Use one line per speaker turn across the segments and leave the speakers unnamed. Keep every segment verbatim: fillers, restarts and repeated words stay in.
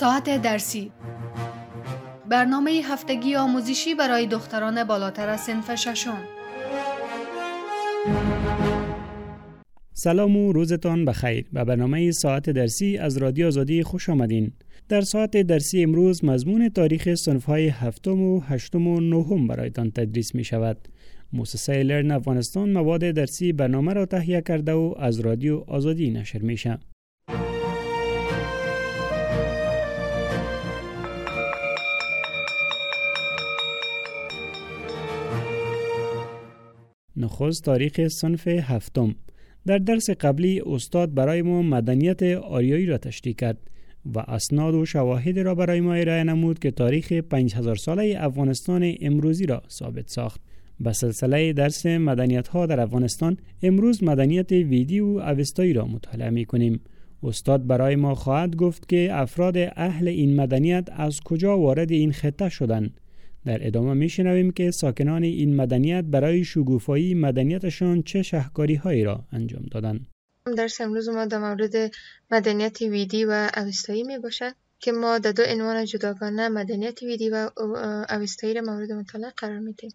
ساعت درسی، برنامه هفتگی آموزشی برای دختران بالاتر از صنف ششم.
سلام و روزتان بخیر. به برنامه ساعت درسی از رادیو آزادی خوش آمدین. در ساعت درسی امروز مضمون تاریخ صنف‌های هفتم و هشتم و نهم برایتان تدریس می شود. مؤسسه لرن افغانستان مواد درسی برنامه را تهیه کرده و از رادیو آزادی نشر می شود. نخست تاریخ صنف هفتم. در درس قبلی استاد برای ما مدنیت آریایی را تشریح کرد و اسناد و شواهد را برای ما ارائه نمود که تاریخ پنج هزار ساله افغانستان امروزی را ثابت ساخت. به سلسله درس مدنیت ها در افغانستان امروز مدنیت ویدی و اوستایی را مطالعه می کنیم. استاد برای ما خواهد گفت که افراد اهل این مدنیت از کجا وارد این خطه شدند. در ادامه می شنویم که ساکنان این مدنیت برای شکوفایی مدنیتشان چه شهکاری هایی را انجام دادند.
درس امروز ما در مورد مدنیت ویدی و اوستایی می باشد که ما در دو عنوان جداگانه مدنیت ویدی و اوستایی را مورد مطالعه قرار می دهیم.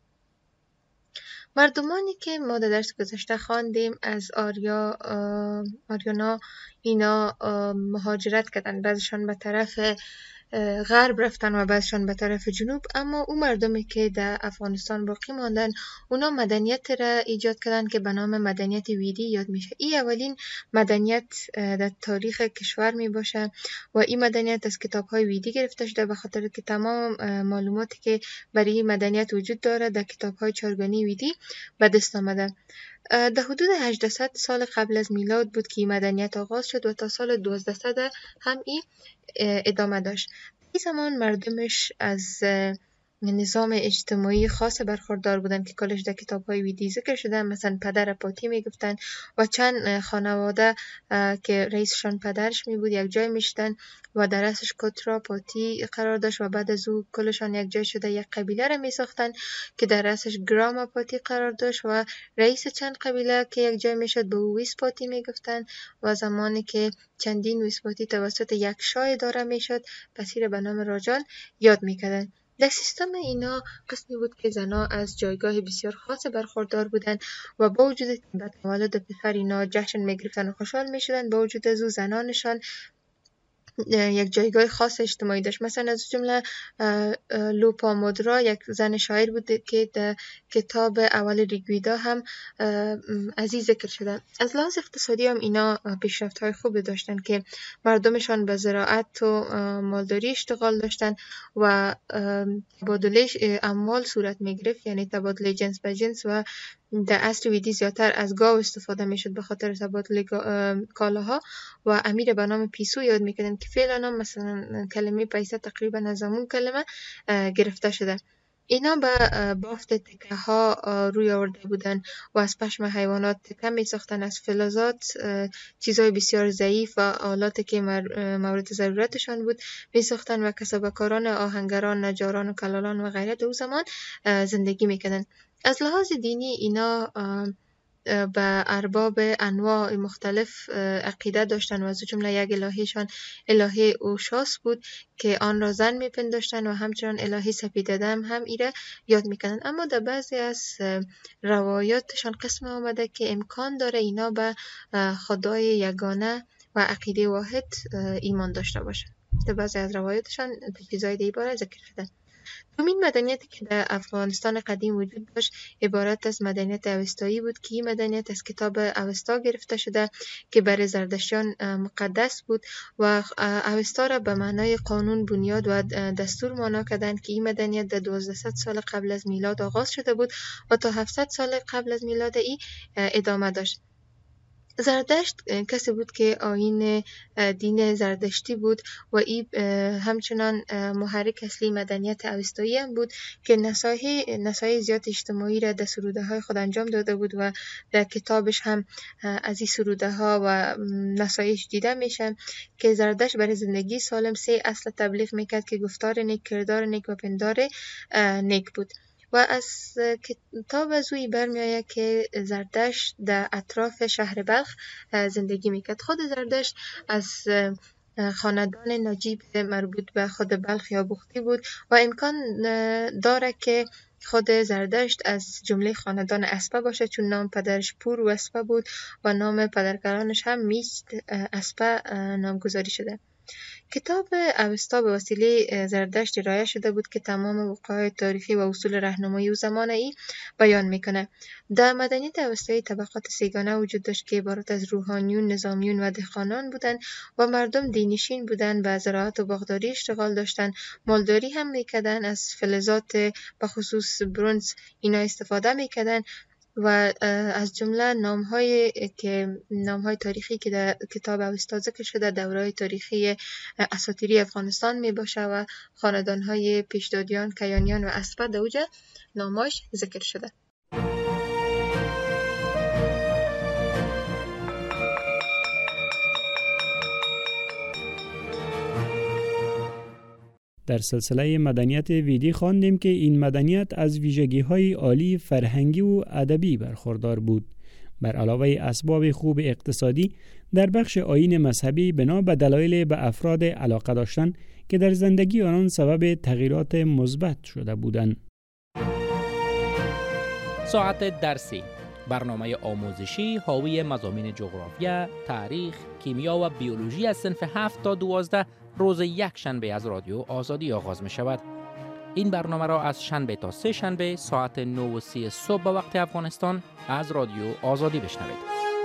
مردمانی که ما در درس گذشته خواندیم از آریا آریانا اینا مهاجرت کردن، بعضشان به طرف غرب رفتن و بعضشان به طرف جنوب، اما اون مردمی که در افغانستان باقی ماندن اونا مدنیت را ایجاد کردن که به نام مدنیت ویدی یاد میشه. این اولین مدنیت در تاریخ کشور می باشه و این مدنیت از کتاب های ویدی گرفته شده، به خاطر که تمام معلوماتی که برای این مدنیت وجود داره در کتاب های چارگانی ویدی به دست آمده. در حدود هجده سال قبل از میلاد بود که این مدنیت آغاز شد و تا سال دوازده هم این ادامه داشت. این زمان مردمش از نظام اجتماعی خاص برخوردار بودن که کلش در کتاب های ویدی ذکر شده، مثلا پدر پاتی می گفتن و چند خانواده که رئیسشان پدرش می بود یک جای می شدن و در رأسش کترا پاتی قرار داشت و بعد از او کلشان یک جای شده یک قبیله را می ساختن که در رأسش گراما پاتی قرار داشت و رئیس چند قبیله که یک جای می شد به او ویس پاتی می گفتن و زمانی که چندین ویس پاتی توسط یک شاه داره می شد پس را به نام راجال یاد می کردن. در سیستم اینا قسمی بود که زنها از جایگاه بسیار خاص برخوردار بودند و با وجود که به تولد پسر اینا جشن میگرفتن و خوشحال میشدن، با وجود از او زنانشان یک جایگاه خاص اجتماعی داشت. مثلا از جمله لوپامودرا یک زن شاعر بود که در کتاب اول ریگویدا هم از این ذکر شده. از لحاظ اقتصادی هم اینا پیشرفت های خوب داشتن که مردمشان به زراعت و مالداری اشتغال داشتن و تبادله اموال صورت می گرفت، یعنی تبادله جنس به جنس، و در عصر ویدی زیادتر از گاو استفاده می شد به خاطر تبادله کالاها و امیر به نام پیسو یاد می کردن که فعلا هم مثلا کلمه پیسه تقریبا از همون کلمه گرفته شده. اینا به بافت تکه ها روی آورده بودن و از پشم حیوانات تکه می ساختن، از فلزات چیزهای بسیار ضعیف و آلاتی که مورد ضرورتشان بود می ساختن و کسبکاران آهنگران، نجاران و کلالان و غیره در زمان زندگی می کردن. از لحاظ دینی اینا به ارباب انواع مختلف عقیده داشتن و از جمله یک الهیشان الهه اوشاس بود که آن را زن میپنداشتن و همچنان الهه سپیددم هم ایره یاد میکنن. اما در بعضی از روایاتشان قسم آمده که امکان داره اینا به خدای یگانه و عقیده واحد ایمان داشته باشن. در بعضی از روایاتشان چیزای دیگه باره ذکر شده. دومین مدنیتی که در افغانستان قدیم وجود داشت عبارت از مدنیت اوستایی بود که این مدنیت از کتاب اوستا گرفته شده که برای زردشتیان مقدس بود و اوستا را به معنای قانون، بنیاد و دستور معنا کردند که این مدنیت در دوازده سال قبل از میلاد آغاز شده بود و تا هفتصد سال قبل از میلاد ای ادامه داشت. زردشت کسی بود که آیین دین زردشتی بود و این همچنان محرک اصلی مدنیت اوستایی هم بود که نصایح نصایح زیاد اجتماعی را در سروده های خود انجام داده بود و در کتابش هم از این سروده ها و نصایح دیده میشن که زردشت برای زندگی سالم سه اصل تبلیغ میکرد که گفتار نیک، کردار نیک و پندار نیک بود. و از کتاب از اوی برمیآید که زردشت در اطراف شهر بلخ زندگی میکرد. خود زردشت از خاندان نجیب مربوط به خود بلخ یا بختی بود و امکان داره که خود زردشت از جمله خاندان اسپه باشه، چون نام پدرش پور و اسپه بود و نام پدرکلانش هم میست اسپه نامگذاری شده. کتاب اوستا به وسیله زردشت ارائه شده بود که تمام وقایع تاریخی و اصول راهنمایی او زمان ای بیان میکنه. در مدنیت اوستایی طبقات سیگانه وجود داشت که عبارت از روحانیون، نظامیون و دهقانان بودند و مردم دینشین بودند و زراعت و باغداری اشتغال داشتند. مالداری هم میکردن، از فلزات به خصوص برنز اینا استفاده میکردن و از جمله نام‌های که نام‌های تاریخی که در کتاب اوستا ذکر شده دوره‌های تاریخی اساطیری افغانستان می باشه و خاندان‌های پیشدادیان، کیانیان و اسپه در اوجه نام‌هاش ذکر شده.
در سلسله مدنیت ویدی خواندیم که این مدنیت از ویژگی‌های عالی فرهنگی و ادبی برخوردار بود. بر علاوه اسباب خوب اقتصادی، در بخش آیین مذهبی بنا به دلایل به افراد علاقه داشتن که در زندگی آنان سبب تغییرات مثبت شده بودند.
ساعت درسی، برنامه آموزشی حاوی مضامین جغرافیا، تاریخ، کیمیا و بیولوژی از صنف هفت تا دوازده روز یک شنبه از رادیو آزادی آغاز می شود. این برنامه را از شنبه تا سه شنبه ساعت نه و سی صبح به وقت افغانستان از رادیو آزادی بشنوید.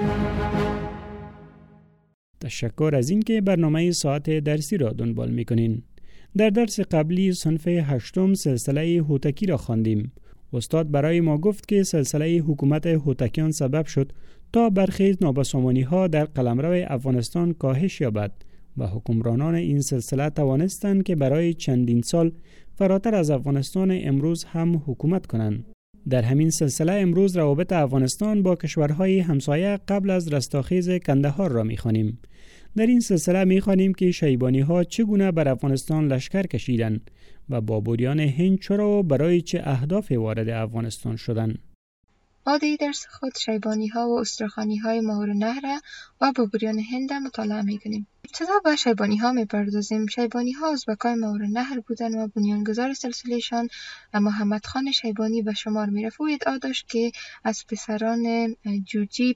تشکر از اینکه برنامه ساعت درسی را دنبال می‌کنین. در درس قبلی صنف هشتم سلسله هوتکی را خواندیم. استاد برای ما گفت که سلسله حکومت هوتکیان سبب شد تا برخی نابسامانی‌ها در قلمرو افغانستان کاهش یابد و حکمرانان این سلسله توانستند که برای چندین سال فراتر از افغانستان امروز هم حکومت کنند. در همین سلسله امروز روابط افغانستان با کشورهای همسایه قبل از رستاخیز کندهار را می‌خوانیم. در این سلسله می‌خوانیم که شیبانی‌ها چگونه بر افغانستان لشکر کشیدند و بابریان هند چرا و برای چه اهداف وارد افغانستان شدند.
عادی درس خود شیبانی ها و استرخانی های ماهور نهر و بابریان هند مطالعه می کنیم. ابتدا به شیبانی ها می پردازیم. شیبانی ها ازبکای ماهور نهر بودند و بنیانگذار سلسلهشان محمد خان شیبانی به شمار می رفت و ادعا داشت که از پسران جوجیب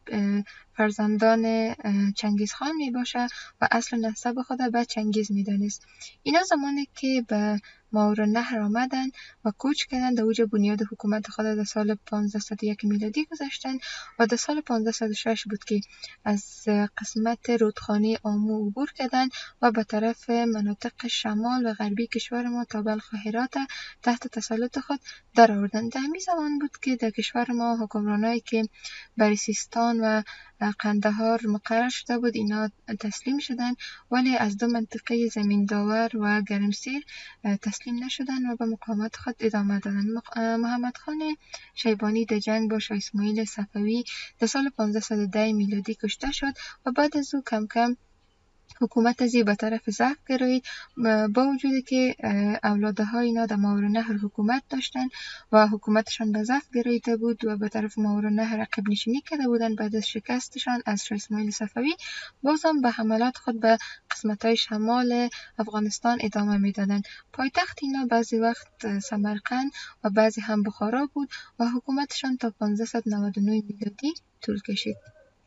فرزندان چنگیز خان می باشه و اصل نسب خود به چنگیز می دانست. اینا زمانی که به ماهور نهر آمدن و کوچ کردن در اوج بنیاد حکومت خود در سال پانزده صد و یک میلادی گذاشتن و در سال پانزده صد و شش بود که از قسمت رودخانه آمو عبور کردن و به طرف مناطق شمال و غربی کشور ما تا بلخ و هرات تحت تسلط خود در آوردن. در همین زمان بود که در کشور ما حکمرانایی که بر سیستان و قندهار مقرر شده بود اینا تسلیم شدن، ولی از دو منطقه زمین داور و گرمسیر تسلیم نشدن و به مقاومت خود ادامه دادن. محمد خان شیبانی در جنگ با شاه اسماعیل صفوی در سال پانزده صد و ده میلادی کشته شد و بعد از او کم کم حکومت ازی به طرف ضعف گرایید، با وجودی که اولادهای اینا در ماهور نهر حکومت داشتن و حکومتشان به ضعف گراییده بود و به طرف ماهور نهر عقب نشینی کرده بودن. بعد از شکستشان از شاه اسماعیل صفوی بازم به حملات خود به قسمت‌های شمال افغانستان ادامه میدادند. پایتخت اینا بعضی وقت سمرقند و بعضی هم بخارا بود و حکومتشان تا پانزده صد و نود و نه میلادی طول کشید.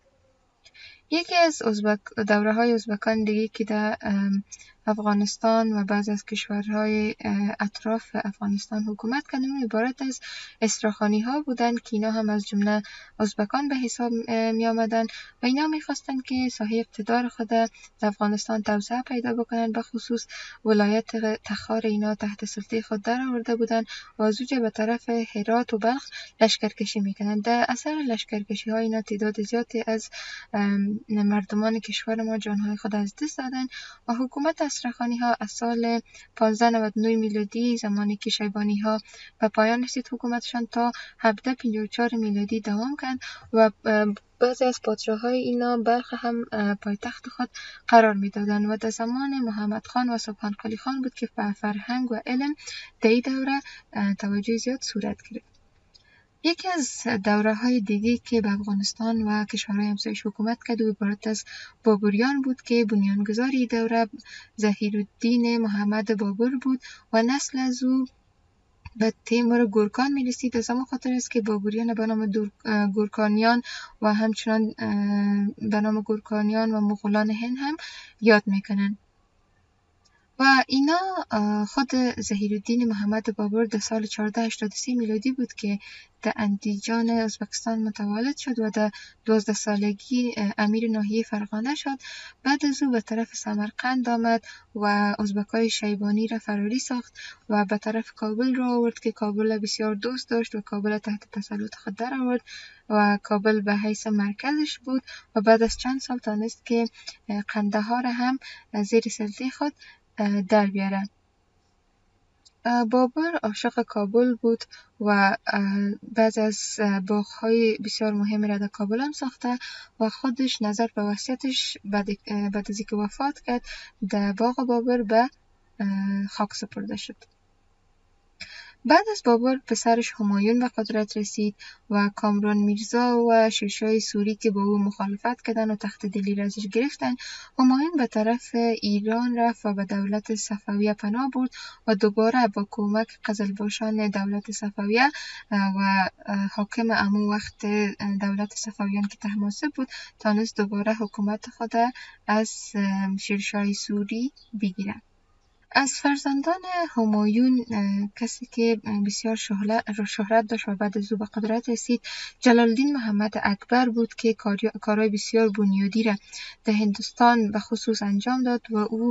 یکی از ازبک دوره های ازبکان دیگه که در افغانستان و بعض از کشورهای اطراف افغانستان حکومت کردن عبارت از استراخانی ها بودن که اینا هم از جمله ازبکان به حساب می آمدن و اینا می خواستن که ساحه اقتدار خود در افغانستان توسعه پیدا بکنن. به خصوص ولایت تخار اینا تحت سلطه خود در آورده بودن و از اوجه به طرف هرات و بلخ لشکرکشی میکنن. در اثر لشکرکشی ها اینا تعداد زیادی از مردمان کشور ما جانهای خود از دست دادن و حکومت استرخانی ها از سال پانزده صد و نود و نه میلادی زمانی که شیبانی ها به پایان رسید حکومتشان تا هفده صد و پنجاه و چهار میلادی دوام کرد و بعضی از پادشاه‌های اینا بلخ هم پایتخت خود قرار میدادن و در زمان محمد خان و سبحان قلی خان بود که به فرهنگ و علم در این دوره توجه زیاد صورت گرفت. یکی از دوره های دیگه که به افغانستان و کشورهای همسایش حکومت کرد و عبارت از بابریان بود که بنیانگذاری دوره ظهیرالدین محمد بابر بود و نسل از او به تیمور گورکان می رسید. از همون خاطر است که بابریان به نام گورکانیان و همچنان به نام گورکانیان و مغولان هند هم یاد میکنن. و اینا خود ظهیرالدین محمد بابر در سال چهارده هشتاد و سه میلادی بود که در اندیجان ازبکستان متولد شد و در دوازده سالگی امیر ناحیه فرغانه شد. بعد از او به طرف سمرقند آمد و ازبکای شیبانی را فراری ساخت و به طرف کابل را آورد که کابل بسیار دوست داشت و کابل تحت تسلط خود در آورد و کابل به حیث مرکزش بود و بعد از چند سال تانست که قندهار هم زیر سلطه خود در بیاره. بابر عاشق کابل بود و بعض از باغ‌های بسیار مهم را در کابل هم ساخته و خودش نظر به وصیتش بعد از اینکه وفات کرد در باغ بابر به خاک سپرده شد. بعد از بابر پسرش همایون به قدرت رسید و کامران میرزا و شیرشاه سوری که با او مخالفت کردند و تخت دلی را ازش گرفتن. همایون به طرف ایران رفت و به دولت صفویه پناه برد و دوباره با کمک قزلباشان دولت صفویه و حاکم همون وقت دولت صفویان که طهماسب بود تانست دوباره حکومت خود از شیرشاه سوری بگیرد. از فرزندان همایون کسی که بسیار شهرت داشت و بعد از او به قدرت رسید جلالالدین محمد اکبر بود که کارهای بسیار بنیادی را در هندوستان به خصوص انجام داد و او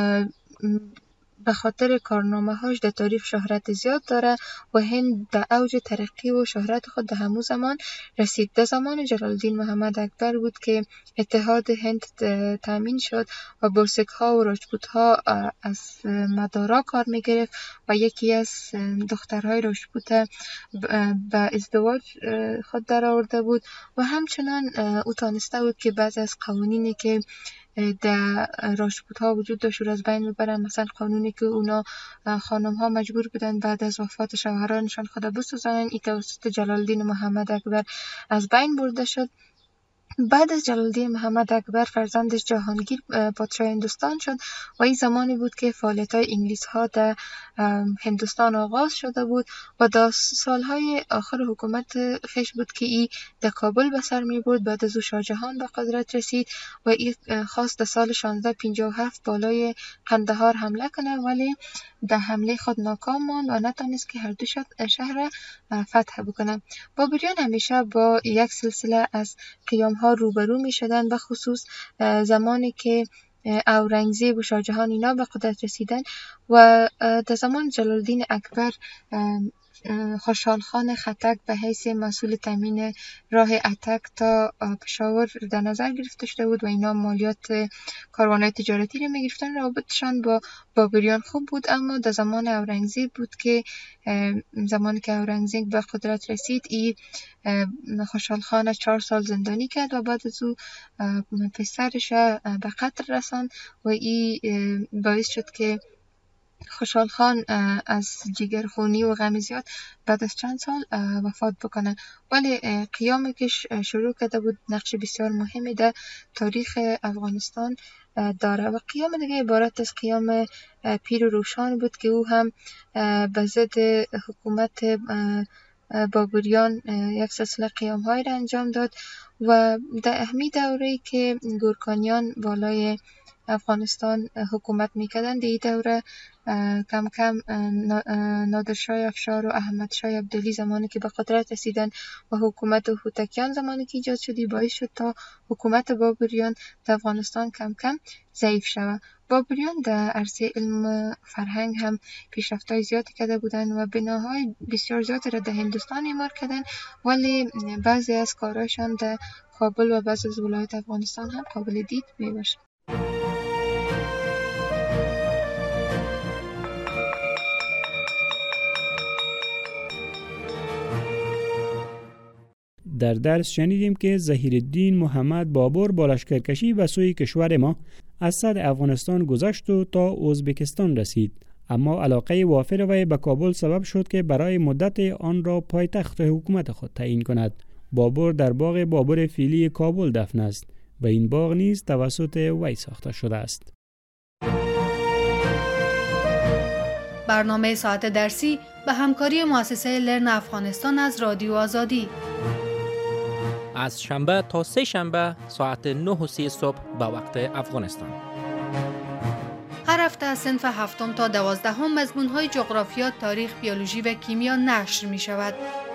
به خاطر کارنامه هاش در تاریخ شهرت زیاد داره و هند در اوج ترقی و شهرت خود در همون زمان رسید. در زمان جلالالدین محمد اکبر بود که اتحاد هند تامین شد و بوسک ها و راجپوت ها از مدارا کار می گرفت و یکی از دخترهای راجپوت به ازدواج خود در آورده بود و همچنان او تانسته بود که بعضی از قوانینی که در راجپوت ها وجود داشت از بین ببرن. مثلا قانونی که اونا خانم ها مجبور بودن بعد از وفات شوهرانشان خود بسوزانن، این توسط جلالالدین محمد اکبر از بین برده شد. بعد از جلالالدین محمد اکبر فرزندش جهانگیر پادشاه هندوستان شد و این زمانی بود که فعالیت‌های انگلیس ها در هندوستان آغاز شده بود و در سالهای آخر حکومت خیش بود که این در کابل به سر می برد. بعد از او شاه جهان به قدرت رسید و این خواست در سال شانزده پنجاه و هفت بالای قندهار حمله کنه ولی در حمله خود ناکام ماند و نتونست که هر دو شهر فتح بکنه. بابریان همیشه با یک سلسله از قیام ها روبرو می شدن، به خصوص زمانی که اورنگزیب و شاه جهان اینا به قدرت رسیدن و در زمان جلالالدین اکبر خوشحال خان خټک به حیث مسئول تامین راه اتک تا پشاور در نظر گرفته شده بود و اینا مالیات کاروان‌های تجارتی رو می‌گرفتن. رابطشان با بابریان خوب بود، اما در زمان اورنگزیب بود که زمانی که اورنگزیب به قدرت رسید ای خوشحال خان چهار سال زندانی کرد و بعد از او پسرش به قتل رساند و ای باعث شد که خوشحال خان از جگرخونی و غم زیاد بعد از چند سال وفات بکنه. ولی قیامی که شروع کرده بود نقش بسیار مهمی در تاریخ افغانستان داره و قیام دیگه عبارت از قیام پیر و روشان بود که او هم به ضد حکومت بابریان یک سلسله قیام های را انجام داد و در اهمی دوره‌ای که گورکانیان بالای افغانستان حکومت میکردن در این دوره کم کم نادرشاه افشار و احمد شاه عبدالی زمانی که به قدرت رسیدن و حکومت هوتکیان زمانی که ایجاد شدی باعث شد تا حکومت بابریان در افغانستان کم کم ضعیف شود. بابریان در عرصه علم فرهنگ هم پیشرفت‌های زیادی کرده بودند و بناهای بسیار زیادی را در هندوستان اعمار کردند، ولی بعضی از کارهایشان در کابل و بعضی از ولایات افغانستان هم قابل دید میباشد.
در درس شنیدیم که ظهیرالدین محمد بابر با لشکرکشی به سوی کشور ما از سد افغانستان گذشت و تا ازبکستان رسید، اما علاقه وافر وی به کابل سبب شد که برای مدت آن را پایتخت حکومت خود تعیین کند. بابر در باغ بابر فیلی کابل دفن است و این باغ نیز توسط وی ساخته شده است.
برنامه ساعت درسی به همکاری مؤسسه لرن افغانستان از رادیو آزادی
از شنبه تا سه شنبه ساعت نه و سی صبح به وقت افغانستان.
هر هفته از صنف هفتم تا دوازدهم مضمون‌های جغرافیا، تاریخ، بیولوژی و کیمیا نشر می شود.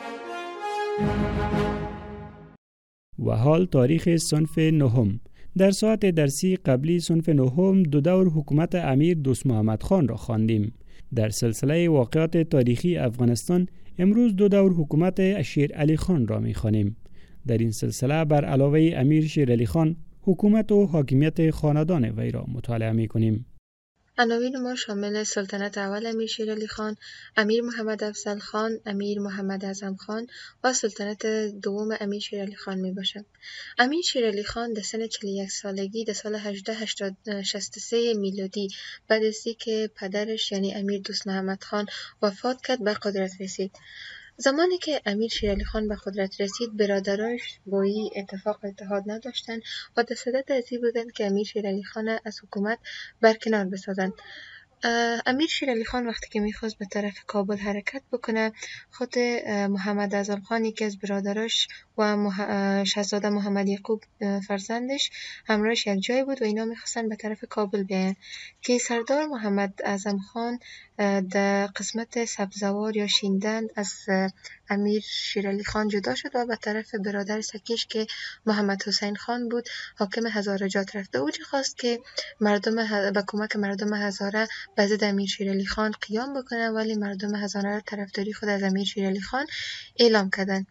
و حال تاریخ صنف نهم. در ساعت درسی قبلی صنف نهم دو دور حکومت امیر دوست محمد خان را خواندیم. در سلسله واقعات تاریخی افغانستان امروز دو دور حکومت شیر علی خان را می خوانیم. در این سلسله بر علاوه امیر شیر علی خان حکومت و حاکمیت خاندان وی را مطالعه می کنیم.
عناوین ما شامل سلطنت اول امیر شیر علی خان، امیر محمد افضل خان، امیر محمد اعظم خان و سلطنت دوم امیر شیر علی خان می باشد. امیر شیر علی خان در سن چهل و یک سالگی در سال هزار و هشتصد و شصت و سه میلادی بعد از اینکه پدرش یعنی امیر دوست محمد خان وفات کرد به قدرت رسید. زمانی که امیر شیر علی خان به قدرت رسید، برادرایش با این اتفاق اتحاد نداشتند و در صدد از این بودند که امیر شیر علی خان از حکومت برکنار بسازند. امیر شیر علی خان وقتی که میخواست به طرف کابل حرکت بکنه، خود محمد اعظم خان یکی از برادراش و مح... شاهزاده محمد یعقوب فرزندش همراهش یک جای بود و اینا میخواستن به طرف کابل بیاین که سردار محمد اعظم خان در قسمت سبزوار یا شیندند از امیر شیر علی خان جدا شد و به طرف برادر سکیش که محمد حسین خان بود حاکم هزاره جات رفت. او خواست که مردم ه... با کمک مردم هزاره به ضد امیر شیر علی خان قیام بکنه، ولی مردم هزاره طرفداری خود از امیر شیر علی خان اعلام کردند.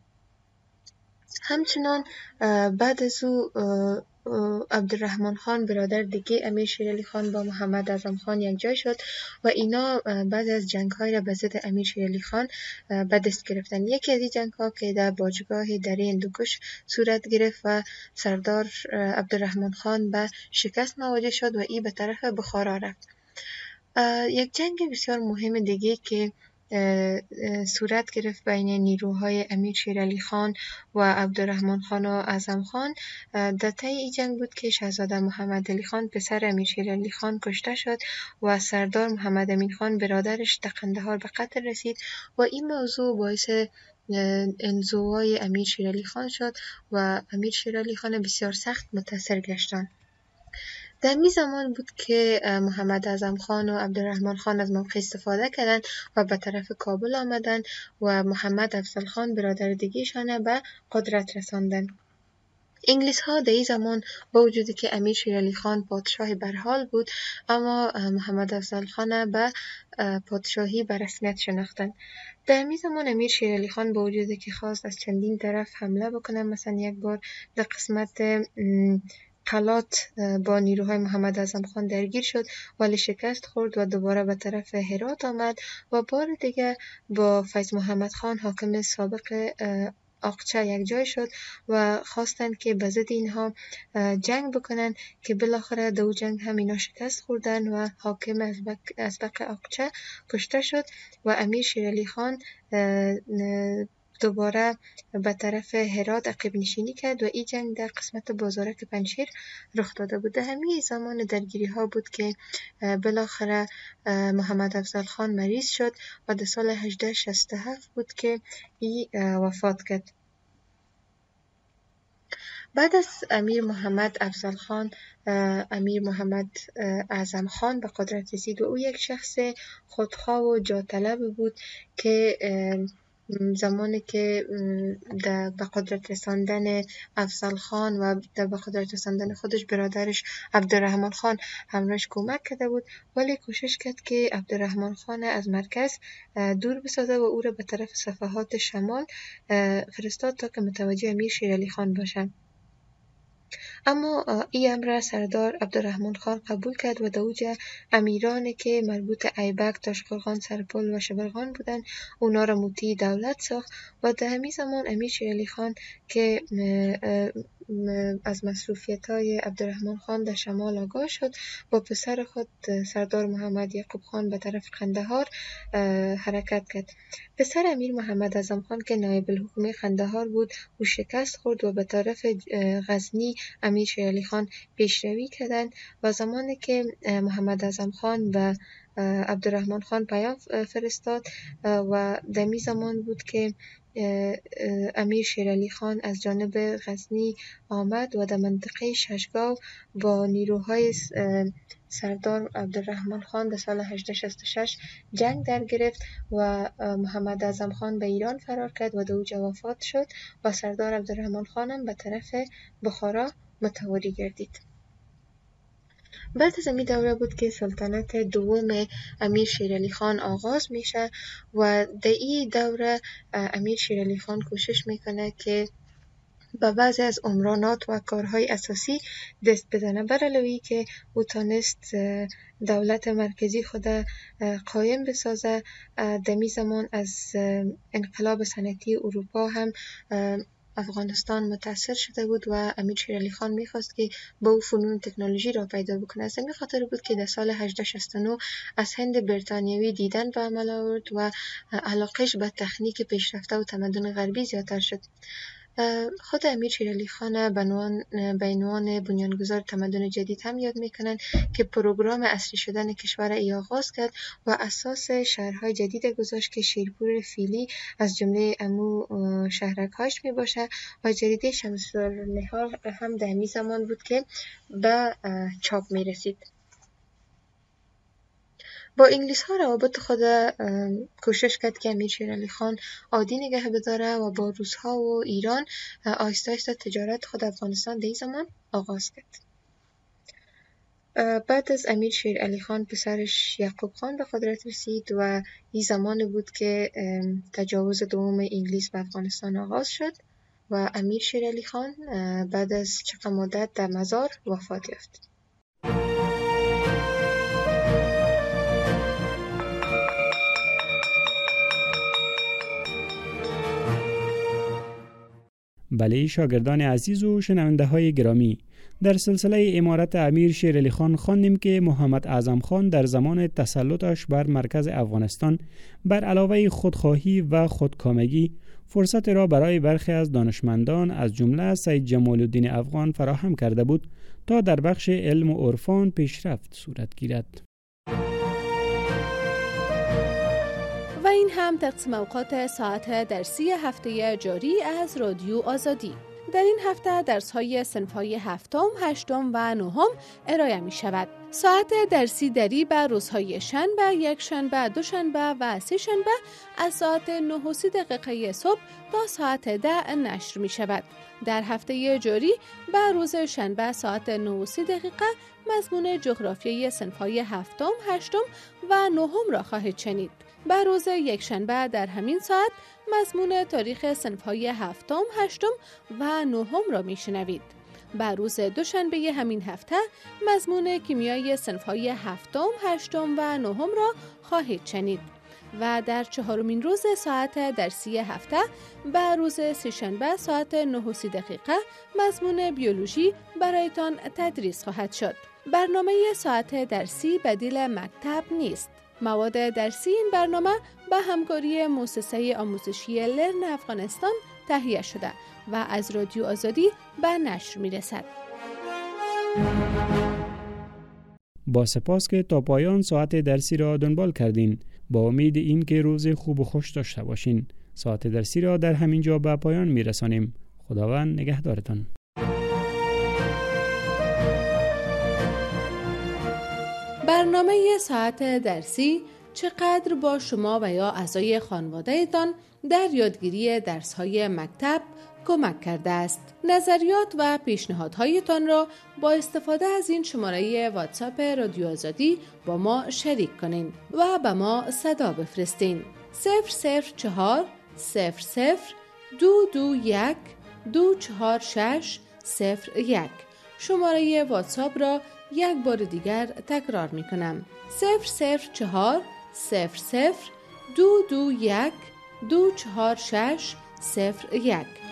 همچنان بعد از او عبدالرحمن خان برادر دیگه امیر شیر علی خان با محمد اعظم خان یک جای شد و اینا بعد از جنگ های را به ضد امیر شیر علی خان به دست گرفتن. یکی از این جنگ ها که در باجگاه دره هندوکش صورت گرفت و سردار عبدالرحمن خان به شکست مواجه شد و این به طرف بخارا رفت. یک جنگ بسیار مهم دیگه که صورت گرفت بین نیروهای امیر شیر علی خان و عبدالرحمن خان و اعظم خان در طی این جنگ بود که شاهزاده محمد علی خان پسر امیر شیر علی خان کشته شد و سردار محمد امین خان برادرش در قندهار به قتل رسید و این موضوع باعث انزوای امیر شیر علی خان شد و امیر شیر علی خان بسیار سخت متاثر گشتند. در می زمان بود که محمد اعظم خان و عبدالرحمن خان از موقع استفاده کردند و به طرف کابل آمدند و محمد افضل خان برادر دیگه‌شان به قدرت رساندند. انگلیس ها در این زمان با وجودی که امیر شیر علی خان پادشاه برحال بود، اما محمد افضل خان به پادشاهی به رسمیت شناختند. در این زمان امیر شیر علی خان با وجودی که خواست از چندین طرف حمله بکنه، مثلا یک بار در قسمت قلات با نیروهای محمد اعظم خان درگیر شد ولی شکست خورد و دوباره به طرف هرات آمد و بار دیگه با فیض محمد خان حاکم سابق اقچه یک جای شد و خواستند که به ضد اینها جنگ بکنن که بالاخره دو جنگ هم اینا شکست خوردن و حاکم ازبق اقچه کشته شد و امیر شیر علی خان دوباره به طرف هرات عقب نشینی کرد و این جنگ در قسمت بازارک پنجشیر رخ داده بود. در همین زمان درگیری ها بود که بالاخره محمد افضل خان مریض شد و در سال هزار و هشتصد و شصت و هفت بود که ای وفات کرد. بعد از امیر محمد افضل خان امیر محمد اعظم خان به قدرت رسید و او یک شخص خودخواه و جاطلب بود که زمانی که در به قدرت رساندن افضل خان و در به قدرت رساندن خودش برادرش عبدالرحمن خان همراهش کمک کرده بود، ولی کوشش کرد که عبدالرحمن خان از مرکز دور بسازه و او را به طرف صفحات شمال فرستاد تا که متوجه امیر شیر علی خان باشد. اما این امر سردار عبدالرحمن خان قبول کرد و دوج امیرانی که مربوط ایبک، تاشقرغان، سرپل و شبرغان بودند اونا را مطیع دولت ساخت و در همین زمان امیر شیر علی خان که از مصروفیت‌های عبدالرحمن خان در شمال آگاه شد. با پسر خود سردار محمد یعقوب خان به طرف قندهار حرکت کرد. پسر امیر محمد اعظم خان که نایب الحکومه قندهار بود، او شکست خورد و به طرف غزنی امیر شیر علی خان پیشروی کردند و زمانی که محمد اعظم خان و عبدالرحمن خان پیام فرستاد و دمی زمان بود که امیر شیر علی خان از جانب غزنی آمد و در منطقه ششگاو با نیروهای سردار عبدالرحمن خان در سال هجده شصت و شش جنگ در گرفت و محمد اعظم خان به ایران فرار کرد و در اوج وفات شد و سردار عبدالرحمن خان هم به طرف بخارا متواری گردید. بعد از این دوره بود که سلطنت دوم امیر شیر علی خان آغاز میشه و در این دوره امیر شیر علی خان کوشش میکنه که به بعضی از عمرانات و کارهای اساسی دست بزنه، بر علاوه که او تانست دولت مرکزی خود قایم بسازه. دمی زمان از انقلاب صنعتی اروپا هم افغانستان متاثر شده بود و امیر شیر علی خان میخواست که با او فنون تکنولوژی را پیدا بکنه. از این خاطر بود که در سال هجده شصت و نه از هند بریتانیایی دیدن به عمل آورد و علاقش به تکنیک پیشرفته و تمدن غربی زیادتر شد. خود امیر شیر علی خان به عنوان بنیانگذار تمدن جدید هم یاد میکنن که پروگرام اصلی شدن کشور ای آغاز کرد و اساس شهرهای جدید گذاشت که شیرپور فیلی از جمله امو شهرکاش می باشه و جریده شمس النهار هم در همین زمان بود که به چاپ می رسید. با انگلیس ها روابط خود کوشش کرد که امیر شیر علی خان عادی نگه بداره و با روس ها و ایران آهسته آهسته تجارت خود افغانستان در این زمان آغاز کرد. بعد از امیر شیر علی خان پسرش یعقوب خان به قدرت رسید و این زمان بود که تجاوز دوم انگلیس به افغانستان آغاز شد و امیر شیر علی خان بعد از چند مدت در مزار وفات یافت.
بله شاگردان عزیز و شنونده های گرامی، در سلسله امارت امیر شیر علی خان خواندیم که محمد اعظم خان در زمان تسلطش بر مرکز افغانستان بر علاوه خودخواهی و خودکامگی فرصت را برای برخی از دانشمندان از جمله سید جمال الدین افغان فراهم کرده بود تا در بخش علم و عرفان پیشرفت صورت گیرد.
و این هم تقسیم اوقات ساعت درسی هفته جاری از رادیو آزادی. در این هفته درس‌های صنف‌های هفتم، هشتم و نهم ارائه می شود. ساعت درسی دری به روزهای شنبه، یک شنبه، دو شنبه و سه شنبه از ساعت نه و سی دقیقه صبح تا ساعت ده نشر می شود. در هفته جاری به روز شنبه ساعت نه و سی دقیقه مضمون جغرافیای صنف‌های هفتم، هشتم و نهم را خواهید شنید. به روز یک شنبه در همین ساعت مضمون تاریخ صنف‌های هفتم، هشتم و نهم را میشنوید. به روز دوشنبه همین هفته مضمون کیمیای صنف‌های هفتم، هشتم و نهم را خواهید شنید. و در چهارمین روز ساعت درسی هفته به روز سه‌شنبه ساعت نه و سی دقیقه مضمون بیولوژی برایتان تدریس خواهد شد. برنامه ساعت درسی بدیل مکتب نیست. مواد درسی این برنامه به همکاری مؤسسه آموزشی لرن افغانستان تهیه شده و از رادیو آزادی به نشر می رسد.
با سپاس که تا پایان ساعت درسی را دنبال کردین. با امید این که روز خوب و خوش داشته باشین. ساعت درسی را در همین جا به پایان می رسانیم. خداوند نگهدارتان.
برنامه ساعت درسی چقدر با شما و یا اعضای خانواده‌تان در یادگیری درس‌های مکتب کمک کرده است. نظریات و پیشنهادهایتان را با استفاده از این شماره واتساپ رادیو آزادی با ما شریک کنین و به ما صدا بفرستین. صفر صفر چهار صفر صفر دو دو یک دو چهار شش صفر یک. شماره واتساپ را یک بار دیگر تکرار می کنم. صفر صفر چهار صفر صفر دو دو یک دو چهار شش صفر یک.